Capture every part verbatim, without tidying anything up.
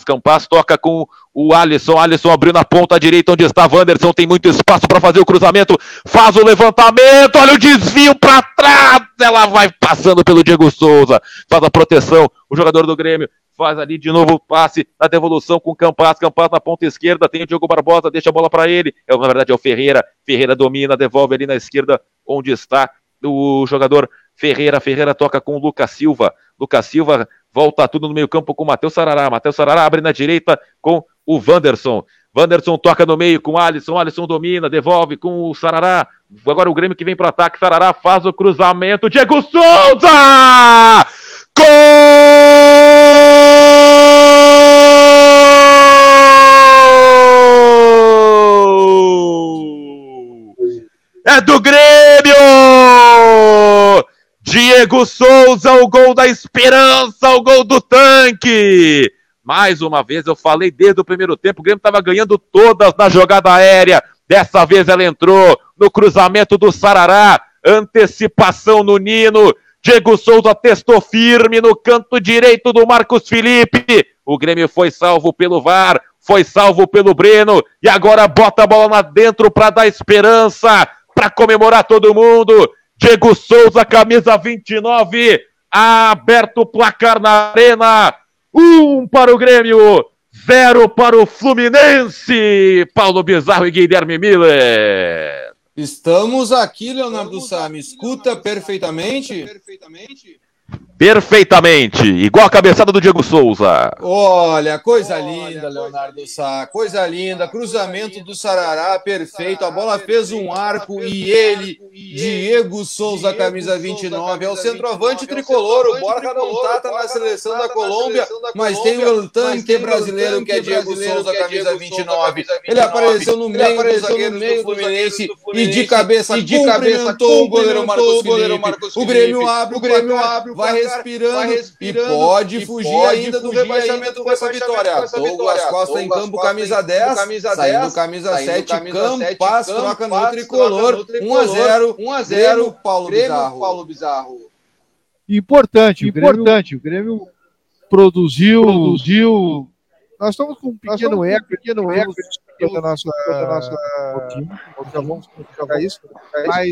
Campas toca com o Alisson, Alisson abriu na ponta direita onde está Wanderson, tem muito espaço para fazer o cruzamento, faz o levantamento, olha o desvio para trás, ela vai passando pelo Diego Souza, faz a proteção, o jogador do Grêmio faz ali de novo o passe na devolução com o Campas, Campas na ponta esquerda, tem o Diogo Barbosa, deixa a bola para ele, é, na verdade é o Ferreira, Ferreira domina, devolve ali na esquerda onde está o jogador Ferreira, Ferreira toca com o Lucas Silva, Lucas Silva volta tudo no meio campo com o Matheus Sarará, Matheus Sarará abre na direita com o Wanderson, Wanderson toca no meio com o Alisson, Alisson domina, devolve com o Sarará, agora o Grêmio que vem para o ataque, Sarará faz o cruzamento, Diego Souza! Gol! É do Grêmio! Diego Souza, o gol da esperança, o gol do tanque! Mais uma vez, eu falei desde o primeiro tempo, o Grêmio estava ganhando todas na jogada aérea. Dessa vez ela entrou no cruzamento do Sarará, antecipação no Nino. Diego Souza testou firme no canto direito do Marcos Felipe. O Grêmio foi salvo pelo V A R, foi salvo pelo Breno, e agora bota a bola lá dentro para dar esperança, para comemorar todo mundo. Diego Souza, camisa vinte e nove, aberto o placar na arena. Um para o Grêmio, zero para o Fluminense. Paulo Bizarro e Guilherme Miller. Estamos aqui, Leonardo Sá. Me escuta perfeitamente? Perfeitamente. Perfeitamente, igual a cabeçada do Diego Souza. Olha, coisa Olha, linda, coisa Leonardo linda. Sá, coisa linda, cruzamento do Sarará, perfeito, a bola fez um arco e ele, Diego Souza, camisa vinte e nove, é o centroavante tricolor, o Borja não tá, tá na seleção da Colômbia, mas tem o tanque brasileiro que é Diego Souza, camisa vinte e nove, ele apareceu no meio dos zagueiros do Fluminense e de cabeça cumprimentou o goleiro Marcos Felipe, o Grêmio abre, o Grêmio abre, vai respirando, vai respirando e pode e fugir pode ainda do rebaixamento com essa vitória. Douglas Costa em campo, camisa dez, saindo camisa sete, Campas, troca no tricolor, um a zero, um a zero, Paulo Bizarro. Paulo Bizarro. Importante, importante, o Grêmio produziu, produziu. Nós estamos com um pequeno eco, pequeno eco da nossa, da nossa time, já vamos colocar isso, mas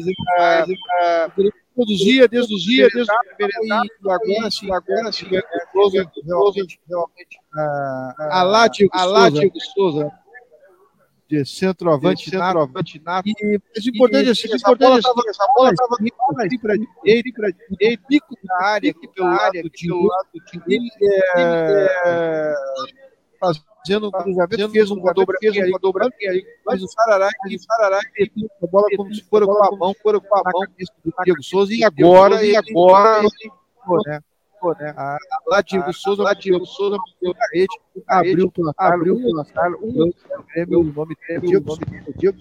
o Grêmio produzia desde os dias, desde a primeira etapa, e agora sim, agora sim, realmente, realmente, a lá Diego Souza, de centroavante, centroavante nato. E o importante é assim, essa bola estava aqui para direita, pico na área, aqui pelo lado do time, ele fazendo um cruzamento, fez um dobradinho ali, mas o Sarará, o Sarará, ele a bola como se for com a mão, for com a mão do Diego Souza, e agora, e agora, né? Né? A, lá Diego Souza, lá Diego Souza bateu na rede, abriu o placar, abriu o placar, o nome dele é Diego